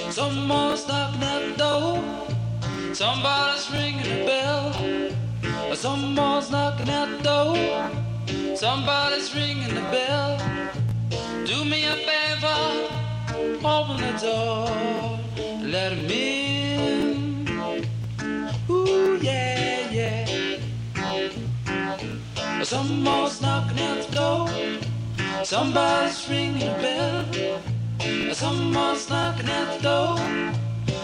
Someone's knocking at the door. Somebody's ringing the bell. Someone's knocking at the door. Somebody's ringing the bell. Do me a favor, open the door, let him in. Ooh, yeah, yeah. Someone's knocking at the door. Somebody's ringing the bell. Someone's knocking at the door.